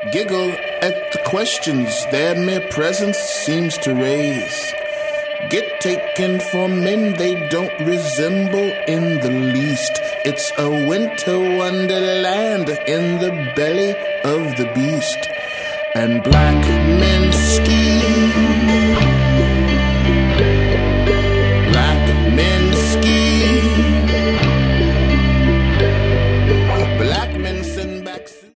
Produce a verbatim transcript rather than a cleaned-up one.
Giggle at the questions their mere presence seems to raise. Get taken for men they don't resemble in the least. It's a winter wonderland in the belly of the beast. And black men ski